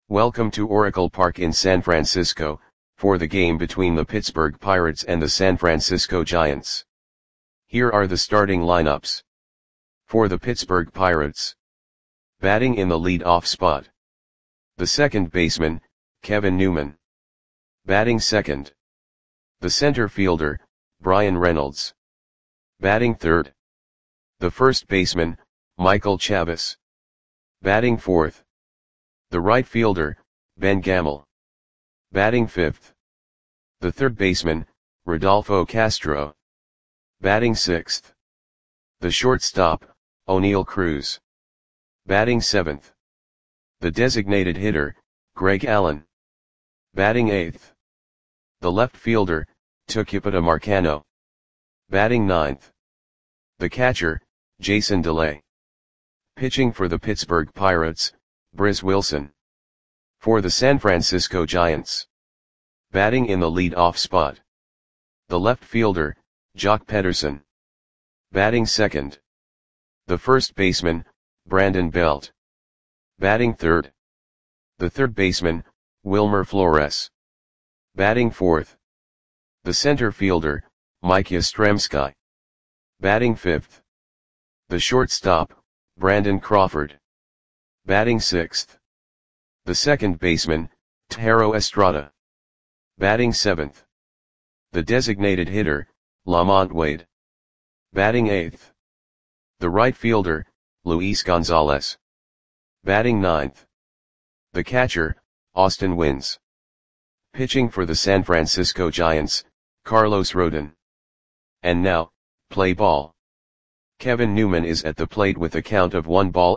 Welcome to Oracle Park in San Francisco, for the game between the Pittsburgh Pirates and the San Francisco Giants. Here are the starting lineups. For the Pittsburgh Pirates. Batting in the lead-off spot. The second baseman, Kevin Newman. Batting second. The center fielder, Bryan Reynolds. Batting third. The first baseman, Michael Chavis. Batting fourth. The right fielder, Ben Gamel. Batting fifth. The third baseman, Rodolfo Castro. Batting sixth. The shortstop, Oneil Cruz. Batting seventh. The designated hitter, Greg Allen. Batting eighth. The left fielder, Tucupita Marcano. Batting ninth. The catcher, Jason Delay. Pitching for the Pittsburgh Pirates, Briz Wilson. For the San Francisco Giants. Batting in the lead-off spot. The left fielder, Joc Pederson. Batting second. The first baseman, Brandon Belt. Batting third. The third baseman, Wilmer Flores. Batting fourth. The center fielder, Mike Yastrzemski. Batting fifth. The shortstop, Brandon Crawford. Batting sixth. The second baseman, Thairo Estrada. Batting seventh. The designated hitter, Lamont Wade. Batting eighth. The right fielder, Luis Gonzalez. Batting ninth. The catcher, Austin Wynns. Pitching for the San Francisco Giants, Carlos Rodon. And now, play ball. Kevin Newman is at the plate with a count of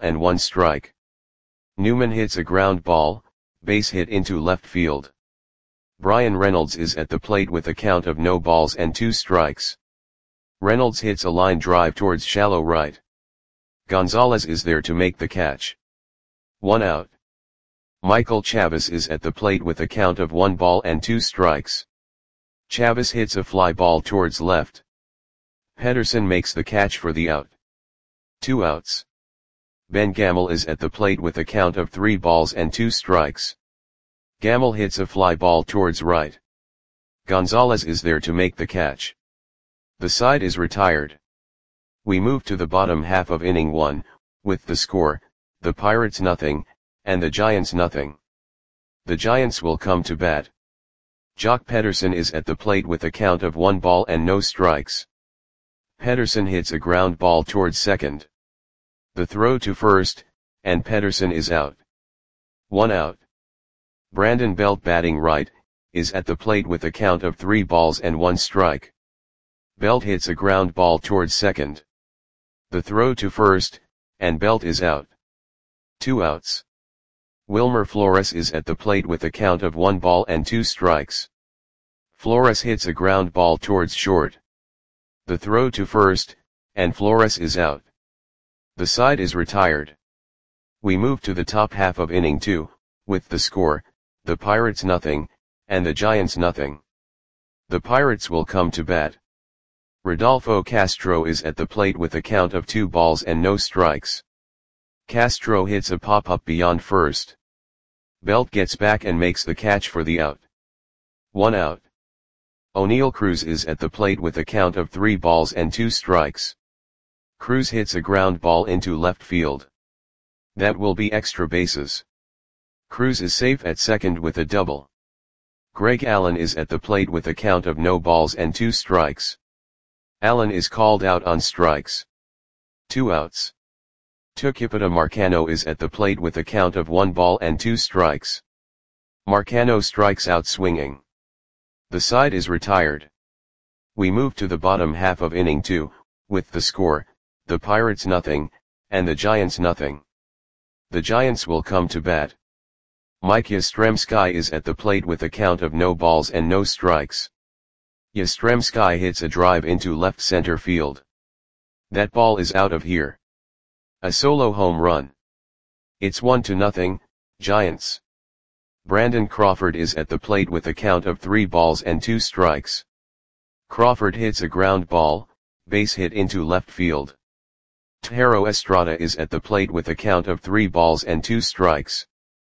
1-1 Newman hits a ground ball, base hit into left field. Bryan Reynolds is at the plate with a count of 2 Reynolds hits a line drive towards shallow right. Gonzalez is there to make the catch. 1 out. Michael Chavis is at the plate with a count of 1-2. Chavis hits a fly ball towards left. Pederson makes the catch for the out. 2 outs. Ben Gamel is at the plate with a count of 3-2. Gamel hits a fly ball towards right. Gonzalez is there to make the catch. The side is retired. We move to the bottom half of inning 1, with the score, the Pirates 0, and the Giants 0. The Giants will come to bat. Joc Pederson is at the plate with a count of 1 ball and no strikes. Pederson hits a ground ball towards second. The throw to first, and Pederson is out. 1 out. Brandon Belt batting right, is at the plate with a count of 3 balls and 1 strike. Belt hits a ground ball towards second. The throw to first, and Belt is out. 2 outs. Wilmer Flores is at the plate with a count of 1 ball and 2 strikes. Flores hits a ground ball towards short. The throw to first, and Flores is out. The side is retired. We move to the top half of inning 2, with the score, the Pirates 0, and the Giants 0. The Pirates will come to bat. Rodolfo Castro is at the plate with a count of 2 balls and no strikes. Castro hits a pop-up beyond first. Belt gets back and makes the catch for the out. 1 out. Oneil Cruz is at the plate with a count of 3 balls and 2 strikes. Cruz hits a ground ball into left field. That will be extra bases. Cruz is safe at second with a double. Greg Allen is at the plate with a count of 0 balls and 2 strikes. Allen is called out on strikes. 2 outs. Tucupita Marcano is at the plate with a count of 1 ball and 2 strikes. Marcano strikes out swinging. The side is retired. We move to the bottom half of inning 2, with the score, the Pirates 0, and the Giants 0. The Giants will come to bat. Mike Yastrzemski is at the plate with a count of 0 balls and no strikes. Yastrzemski hits a drive into left center field. That ball is out of here. A solo home run. It's 1-0, Giants. Brandon Crawford is at the plate with a count of 3 balls and 2 strikes. Crawford hits a ground ball, base hit into left field. Thairo Estrada is at the plate with a count of 3 balls and 2 strikes.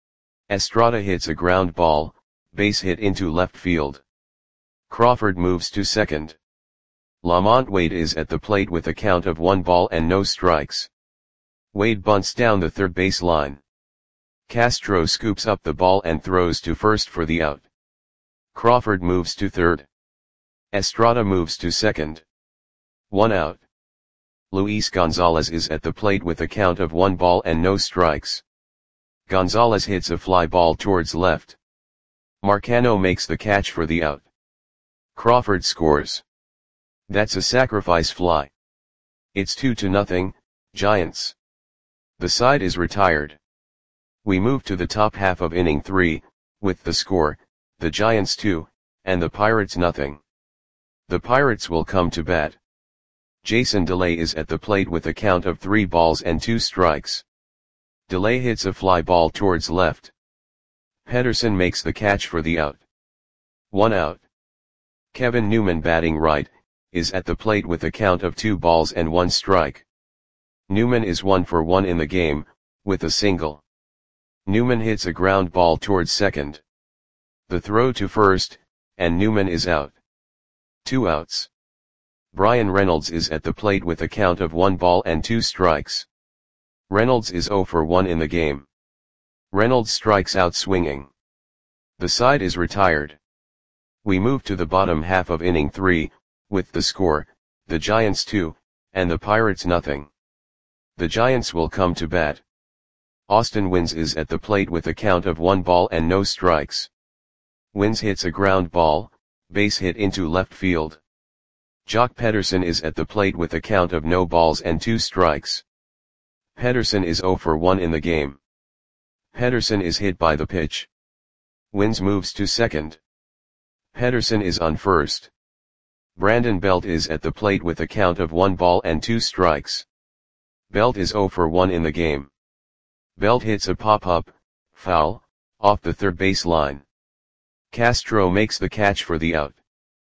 Estrada hits a ground ball, base hit into left field. Crawford moves to second. Lamont Wade is at the plate with a count of 1 ball and no strikes. Wade bunts down the third base line. Castro scoops up the ball and throws to first for the out. Crawford moves to third. Estrada moves to second. 1 out. Luis Gonzalez is at the plate with a count of 1 ball and no strikes. Gonzalez hits a fly ball towards left. Marcano makes the catch for the out. Crawford scores. That's a sacrifice fly. It's 2-0, Giants. The side is retired. We move to the top half of inning 3, with the score, the Giants 2, and the Pirates 0. The Pirates will come to bat. Jason DeLay is at the plate with a count of 3 balls and 2 strikes. DeLay hits a fly ball towards left. Pederson makes the catch for the out. 1 out. Kevin Newman, batting right, is at the plate with a count of 2 balls and 1 strike. Newman is 1 for 1 in the game, with a single. Newman hits a ground ball towards second. The throw to first, and Newman is out. 2 outs. Brian Reynolds is at the plate with a count of 1 ball and 2 strikes. Reynolds is 0 for 1 in the game. Reynolds strikes out swinging. The side is retired. We move to the bottom half of inning 3, with the score, the Giants 2, and the Pirates 0. The Giants will come to bat. Austin Wynns is at the plate with a count of 1 ball and no strikes. Wynns hits a ground ball, base hit into left field. Jock Pederson is at the plate with a count of no balls and 2 strikes. Pederson is 0 for 1 in the game. Pederson is hit by the pitch. Wynns moves to second. Pederson is on first. Brandon Belt is at the plate with a count of 1 ball and 2 strikes. Belt is 0 for 1 in the game. Belt hits a pop-up, foul, off the third base line. Castro makes the catch for the out.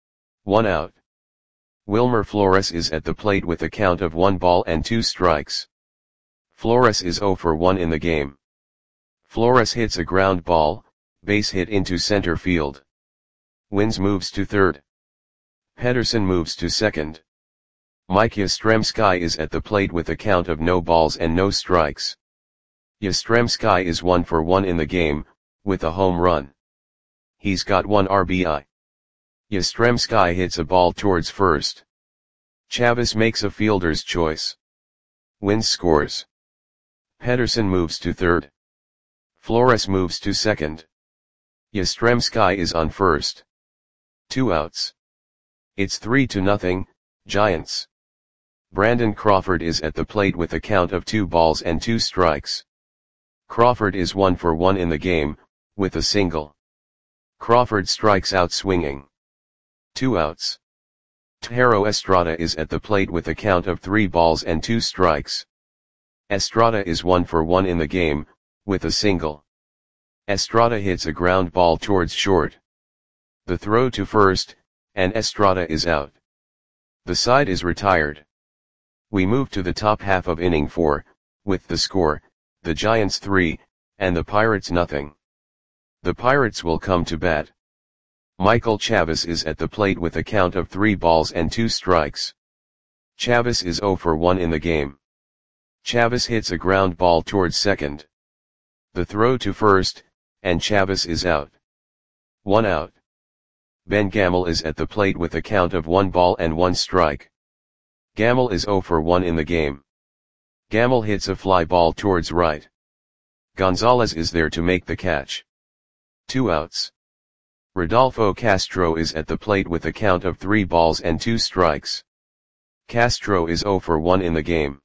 1 out. Wilmer Flores is at the plate with a count of 1 ball and 2 strikes. Flores is 0 for 1 in the game. Flores hits a ground ball, base hit into center field. Wynns moves to third. Pederson moves to second. Mike Yastrzemski is at the plate with a count of no balls and no strikes. Yastrzemski is 1 for 1 in the game, with a home run. He's got 1 RBI. Yastrzemski hits a ball towards first. Chavez makes a fielder's choice. Wynns scores. Pederson moves to third. Flores moves to second. Yastrzemski is on first. 2 outs. It's 3-0, Giants. Brandon Crawford is at the plate with a count of 2 balls and 2 strikes. Crawford is 1 for 1 in the game, with a single. Crawford strikes out swinging. 2 outs. Tejero Estrada is at the plate with a count of 3 balls and 2 strikes. Estrada is 1 for 1 in the game, with a single. Estrada hits a ground ball towards short. The throw to first, and Estrada is out. The side is retired. We move to the top half of inning 4, with the score, the Giants 3, and the Pirates 0. The Pirates will come to bat. Michael Chavez is at the plate with a count of 3 balls and 2 strikes. Chavez is 0 for 1 in the game. Chavez hits a ground ball towards second. The throw to first, and Chavez is out. 1 out. Ben Gamel is at the plate with a count of 1 ball and 1 strike. Gamel is 0 for 1 in the game. Gamel hits a fly ball towards right. Gonzalez is there to make the catch. 2 outs. Rodolfo Castro is at the plate with a count of 3 balls and 2 strikes. Castro is 0 for 1 in the game.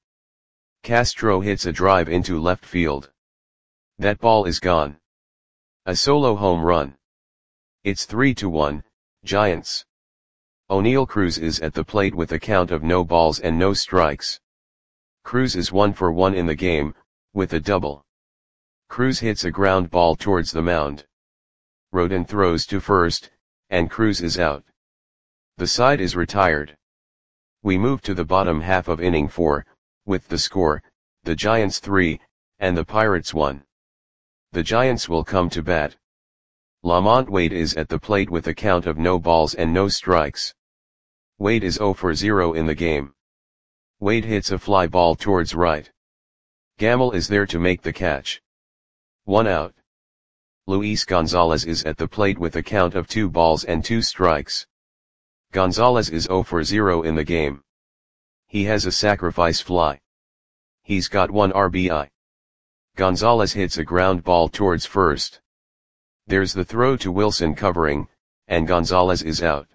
Castro hits a drive into left field. That ball is gone. A solo home run. It's 3-1, Giants. O'Neal Cruz is at the plate with a count of no balls and no strikes. Cruz is 1 for 1 in the game, with a double. Cruz hits a ground ball towards the mound. Rodon throws to first, and Cruz is out. The side is retired. We move to the bottom half of inning 4, with the score, the Giants 3, and the Pirates 1. The Giants will come to bat. Lamont Wade is at the plate with a count of no balls and no strikes. Wade is 0 for 0 in the game. Wade hits a fly ball towards right. Gamble is there to make the catch. 1 out. Luis Gonzalez is at the plate with a count of 2 balls and 2 strikes. Gonzalez is 0 for 0 in the game. He has a sacrifice fly. He's got 1 RBI. Gonzalez hits a ground ball towards first. There's the throw to Wilson covering, and Gonzalez is out.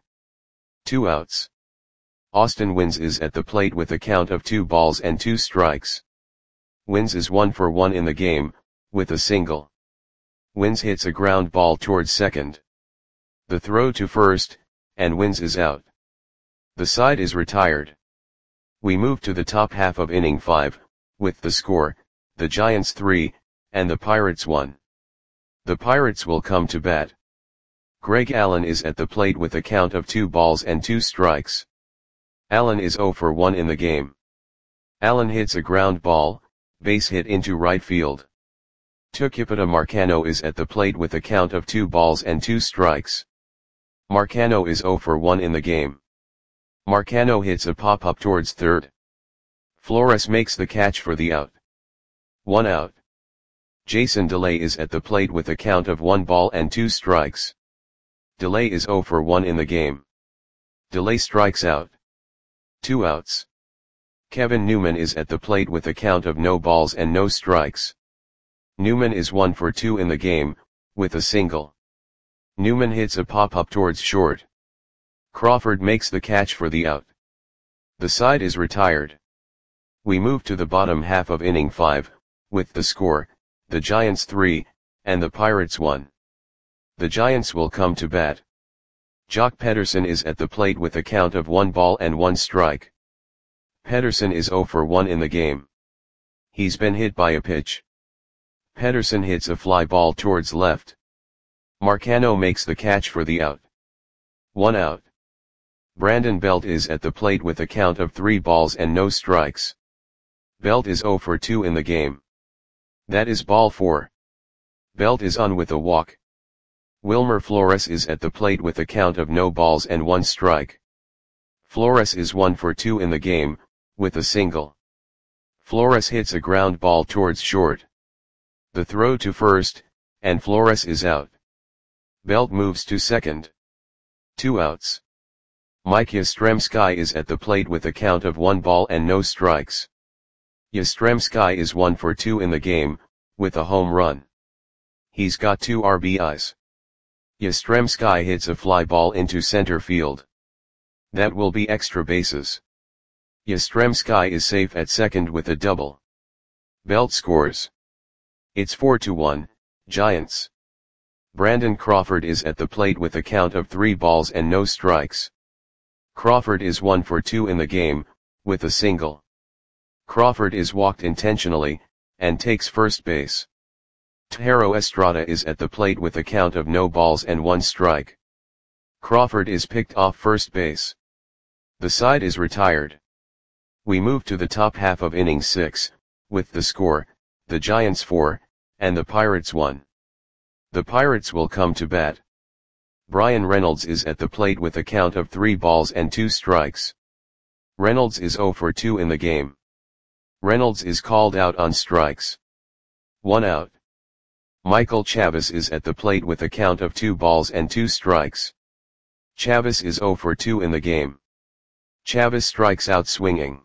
2 outs. Austin Wynns is at the plate with a count of 2 balls and 2 strikes. Wynns is 1 for 1 in the game, with a single. Wynns hits a ground ball towards second. The throw to first, and Wynns is out. The side is retired. We move to the top half of inning 5, with the score, the Giants 3, and the Pirates 1. The Pirates will come to bat. Greg Allen is at the plate with a count of 2 balls and 2 strikes. Allen is 0 for 1 in the game. Allen hits a ground ball, base hit into right field. Tucupita Marcano is at the plate with a count of 2 balls and 2 strikes. Marcano is 0 for 1 in the game. Marcano hits a pop-up towards third. Flores makes the catch for the out. 1 out. Jason Delay is at the plate with a count of 1 ball and 2 strikes. Delay is 0 for 1 in the game. Delay strikes out. 2 outs. Kevin Newman is at the plate with a count of no balls and no strikes. Newman is 1 for 2 in the game, with a single. Newman hits a pop-up towards short. Crawford makes the catch for the out. The side is retired. We move to the bottom half of inning 5, with the score, the Giants 3, and the Pirates 1. The Giants will come to bat. Jock Pederson is at the plate with a count of 1 ball and 1 strike. Pederson is 0 for 1 in the game. He's been hit by a pitch. Pederson hits a fly ball towards left. Marcano makes the catch for the out. 1 out. Brandon Belt is at the plate with a count of 3 balls and no strikes. Belt is 0 for 2 in the game. That is ball 4. Belt is on with a walk. Wilmer Flores is at the plate with a count of no balls and 1 strike. Flores is 1 for 2 in the game, with a single. Flores hits a ground ball towards short. The throw to first, and Flores is out. Belt moves to second. 2 outs. Mike Yastrzemski is at the plate with a count of 1 ball and no strikes. Yastrzemski is 1 for 2 in the game, with a home run. He's got 2 RBIs. Yastrzemski hits a fly ball into center field. That will be extra bases. Yastrzemski is safe at second with a double. Belt scores. It's 4-1, Giants. Brandon Crawford is at the plate with a count of 3 balls and no strikes. Crawford is 1 for 2 in the game, with a single. Crawford is walked intentionally, and takes first base. Thairo Estrada is at the plate with a count of no balls and 1 strike. Crawford is picked off first base. The side is retired. We move to the top half of inning 6, with the score, the Giants 4, and the Pirates 1. The Pirates will come to bat. Brian Reynolds is at the plate with a count of 3 balls and 2 strikes. Reynolds is 0 for 2 in the game. Reynolds is called out on strikes. 1 out. Michael Chavis is at the plate with a count of 2 balls and 2 strikes. Chavis is 0 for 2 in the game. Chavis strikes out swinging.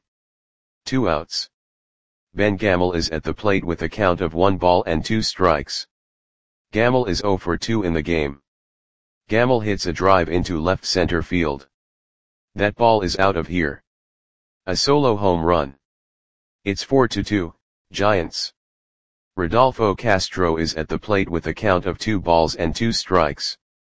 2 outs. Ben Gamel is at the plate with a count of 1 ball and 2 strikes. Gamel is 0 for 2 in the game. Gamel hits a drive into left center field. That ball is out of here. A solo home run. It's 4-2, Giants. Rodolfo Castro is at the plate with a count of 2 balls and 2 strikes.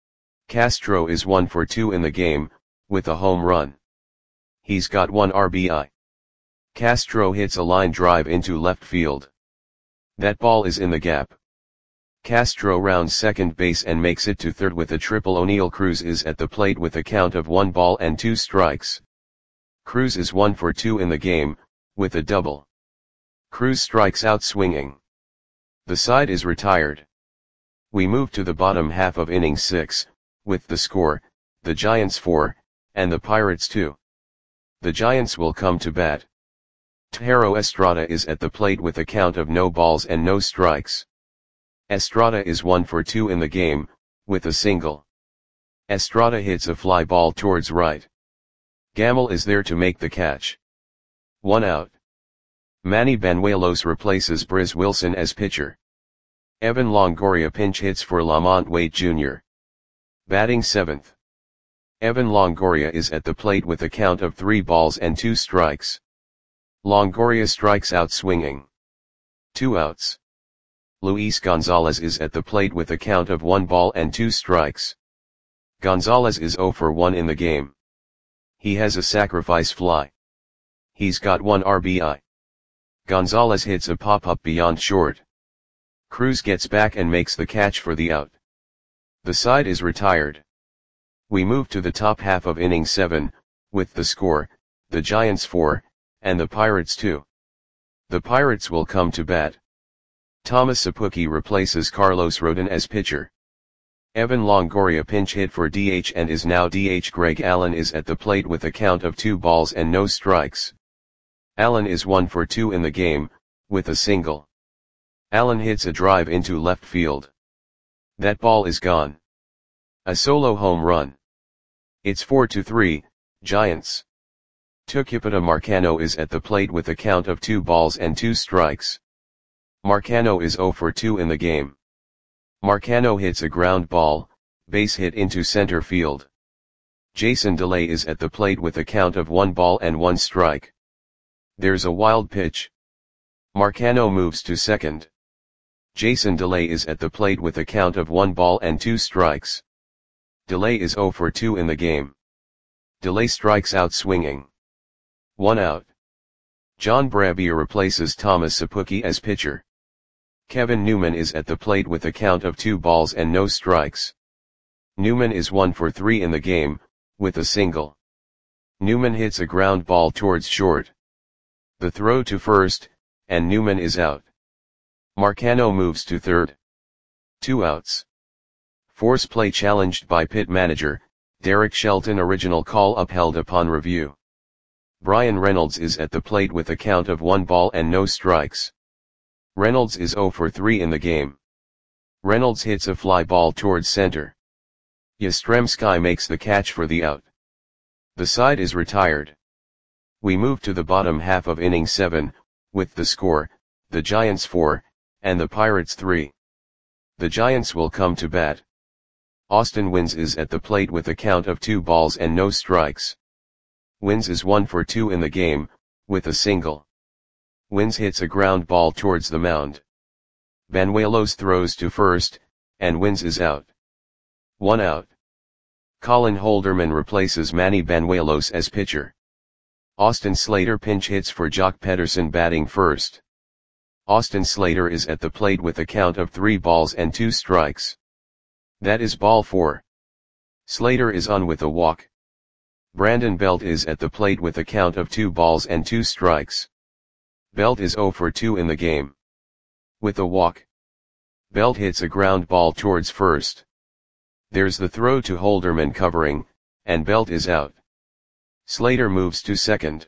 Castro is 1 for 2 in the game, with a home run. He's got 1 RBI. Castro hits a line drive into left field. That ball is in the gap. Castro rounds second base and makes it to third with a triple. O'Neal Cruz is at the plate with a count of 1 ball and 2 strikes. Cruz is 1 for 2 in the game, with a double. Cruz strikes out swinging. The side is retired. We move to the bottom half of inning 6, with the score, the Giants 4, and the Pirates 2. The Giants will come to bat. Thairo Estrada is at the plate with a count of no balls and no strikes. Estrada is 1 for 2 in the game, with a single. Estrada hits a fly ball towards right. Gamel is there to make the catch. 1 out. Manny Banuelos replaces Briz Wilson as pitcher. Evan Longoria pinch hits for Lamont Waite Jr. Batting 7th. Evan Longoria is at the plate with a count of 3 balls and 2 strikes. Longoria strikes out swinging. 2 outs. Luis Gonzalez is at the plate with a count of 1 ball and 2 strikes. Gonzalez is 0 for 1 in the game. He has a sacrifice fly. He's got 1 RBI. Gonzalez hits a pop-up beyond short. Cruz gets back and makes the catch for the out. The side is retired. We move to the top half of inning 7, with the score, the Giants 4, and the Pirates 2. The Pirates will come to bat. Thomas Szapucki replaces Carlos Rodon as pitcher. Evan Longoria pinch hit for DH and is now DH. Greg Allen is at the plate with a count of 2 balls and no strikes. Allen is 1 for 2 in the game, with a single. Allen hits a drive into left field. That ball is gone. A solo home run. It's 4-3, Giants. Tucupita Marcano is at the plate with a count of 2 balls and 2 strikes. Marcano is 0 for 2 in the game. Marcano hits a ground ball, base hit into center field. Jason DeLay is at the plate with a count of 1 ball and 1 strike. There's a wild pitch. Marcano moves to second. Jason DeLay is at the plate with a count of 1 ball and 2 strikes. DeLay is 0 for 2 in the game. DeLay strikes out swinging. 1 out. John Brebbia replaces Thomas Szapucki as pitcher. Kevin Newman is at the plate with a count of 2 balls and no strikes. Newman is 1 for 3 in the game, with a single. Newman hits a ground ball towards short. The throw to first, and Newman is out. Marcano moves to third. 2 outs. Force play challenged by pit manager, Derek Shelton. Original call upheld upon review. Brian Reynolds is at the plate with a count of 1 ball and no strikes. Reynolds is 0 for 3 in the game. Reynolds hits a fly ball towards center. Yastrzemski makes the catch for the out. The side is retired. We move to the bottom half of inning 7, with the score, the Giants 4, and the Pirates 3. The Giants will come to bat. Austin Wynns is at the plate with a count of 2 balls and no strikes. Wynns is 1 for 2 in the game, with a single. Wynns hits a ground ball towards the mound. Banuelos throws to first, and Wynns is out. 1 out. Colin Holderman replaces Manny Banuelos as pitcher. Austin Slater pinch hits for Jock Pederson batting first. Austin Slater is at the plate with a count of 3 balls and 2 strikes. That is ball 4. Slater is on with a walk. Brandon Belt is at the plate with a count of 2 balls and 2 strikes. Belt is 0 for 2 in the game. With a walk. Belt hits a ground ball towards first. There's the throw to Holderman covering, and Belt is out. Slater moves to second.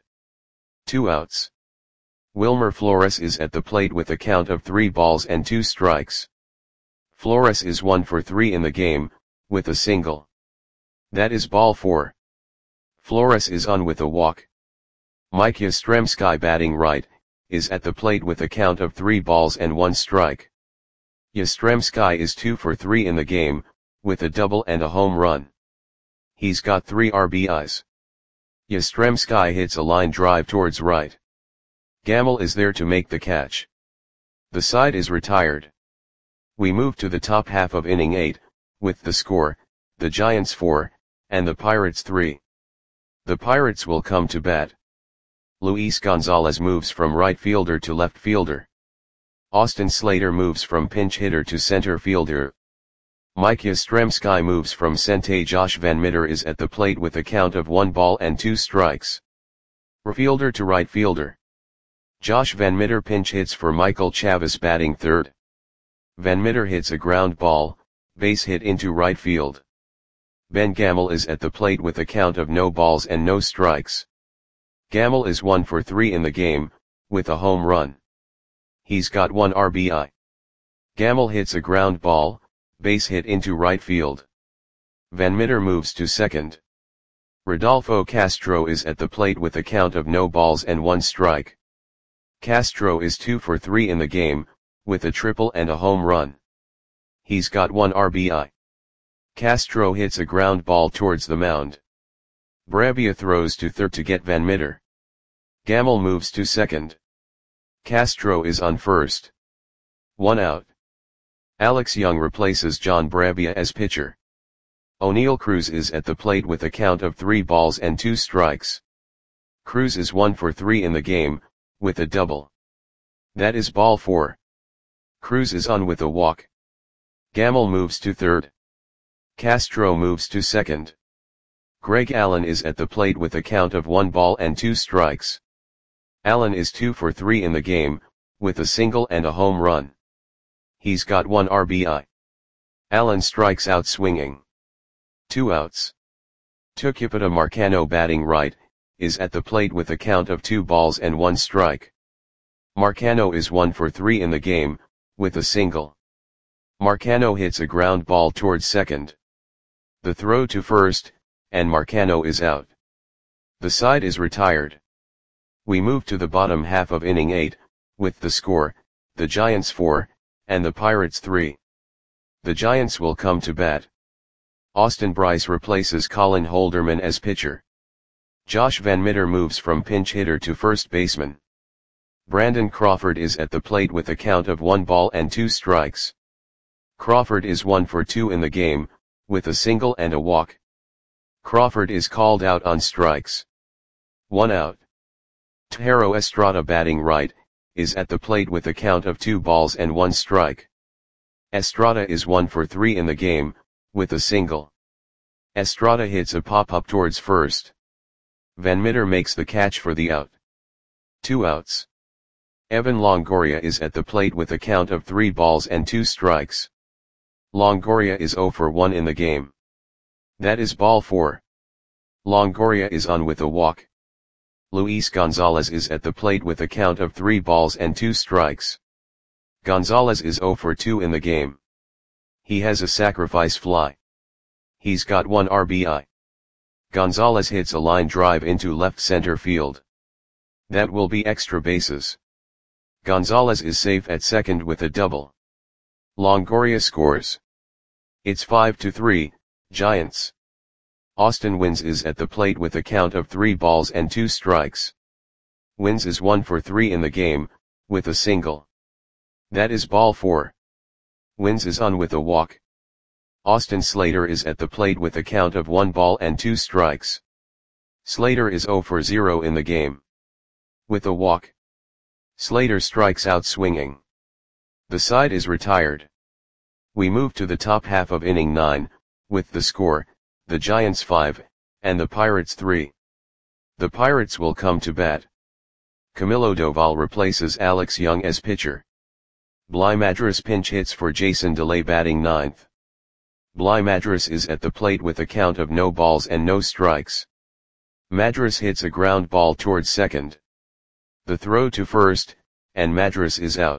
2 outs. Wilmer Flores is at the plate with a count of 3 balls and 2 strikes. Flores is 1 for 3 in the game, with a single. That is ball 4. Flores is on with a walk. Mike Yastrzemski batting right, is at the plate with a count of 3 balls and 1 strike. Yastrzemski is 2 for 3 in the game, with a double and a home run. He's got 3 RBIs. Yastrzemski hits a line drive towards right. Gamel is there to make the catch. The side is retired. We move to the top half of inning 8, with the score, the Giants 4, and the Pirates 3. The Pirates will come to bat. Luis Gonzalez moves from right fielder to left fielder. Austin Slater moves from pinch hitter to center fielder. Mike Yastrzemski moves from center. Josh Van Meter is at the plate with a count of 1 ball and 2 strikes. Fielder to right fielder. Josh Van Meter pinch hits for Michael Chavis batting third. Van Meter hits a ground ball, base hit into right field. Ben Gamel is at the plate with a count of no balls and no strikes. Gamel is 1 for 3 in the game, with a home run. He's got 1 RBI. Gamel hits a ground ball, base hit into right field. Van Meter moves to second. Rodolfo Castro is at the plate with a count of no balls and 1 strike. Castro is 2 for 3 in the game, with a triple and a home run. He's got 1 RBI. Castro hits a ground ball towards the mound. Bravia throws to third to get Van Meter. Gamel moves to second. Castro is on first. 1 out. Alex Young replaces John Bravia as pitcher. O'Neal Cruz is at the plate with a count of 3 balls and 2 strikes. Cruz is 1 for 3 in the game, with a double. That is ball 4. Cruz is on with a walk. Gamel moves to third. Castro moves to second. Greg Allen is at the plate with a count of 1 ball and 2 strikes. Allen is 2 for 3 in the game, with a single and a home run. He's got 1 RBI. Allen strikes out swinging. 2 outs. Tucupita Marcano batting right, is at the plate with a count of 2 balls and 1 strike. Marcano is 1 for 3 in the game, with a single. Marcano hits a ground ball towards second. The throw to first, and Marcano is out. The side is retired. We move to the bottom half of inning 8, with the score, the Giants 4, and the Pirates 3. The Giants will come to bat. Austin Bryce replaces Colin Holderman as pitcher. Josh Van Meter moves from pinch hitter to first baseman. Brandon Crawford is at the plate with a count of 1 ball and 2 strikes. Crawford is 1 for 2 in the game, with a single and a walk. Crawford is called out on strikes. 1 out. Tejero Estrada batting right, is at the plate with a count of 2 balls and 1 strike. Estrada is 1 for 3 in the game, with a single. Estrada hits a pop-up towards first. Van Meter makes the catch for the out. 2 outs. Evan Longoria is at the plate with a count of 3 balls and 2 strikes. Longoria is 0 for 1 in the game. That is ball 4. Longoria is on with a walk. Luis Gonzalez is at the plate with a count of 3 balls and 2 strikes. Gonzalez is 0 for 2 in the game. He has a sacrifice fly. He's got 1 RBI. Gonzalez hits a line drive into left center field. That will be extra bases. Gonzalez is safe at second with a double. Longoria scores. It's 5-3, Giants. Austin Wynns is at the plate with a count of 3 balls and 2 strikes. Wynns is 1 for 3 in the game, with a single. That is ball 4. Wynns is on with a walk. Austin Slater is at the plate with a count of 1 ball and 2 strikes. Slater is 0 for 0 in the game. With a walk. Slater strikes out swinging. The side is retired. We move to the top half of inning 9, with the score, the Giants 5, and the Pirates 3. The Pirates will come to bat. Camilo Doval replaces Alex Young as pitcher. Bly Madras pinch hits for Jason DeLay batting 9th. Bly Madras is at the plate with a count of no balls and no strikes. Madras hits a ground ball towards second. The throw to first, and Madras is out.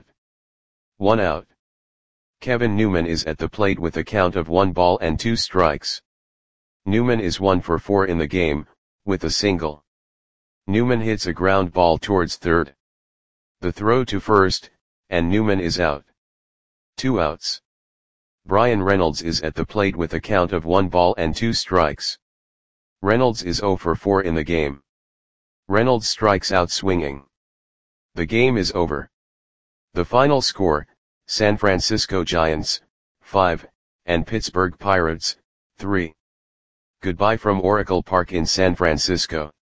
1 out. Kevin Newman is at the plate with a count of 1 ball and 2 strikes. Newman is 1 for 4 in the game, with a single. Newman hits a ground ball towards third. The throw to first, and Newman is out. 2 outs. Brian Reynolds is at the plate with a count of 1 ball and 2 strikes. Reynolds is 0 for 4 in the game. Reynolds strikes out swinging. The game is over. The final score, San Francisco Giants, 5, and Pittsburgh Pirates, 3. Goodbye from Oracle Park in San Francisco.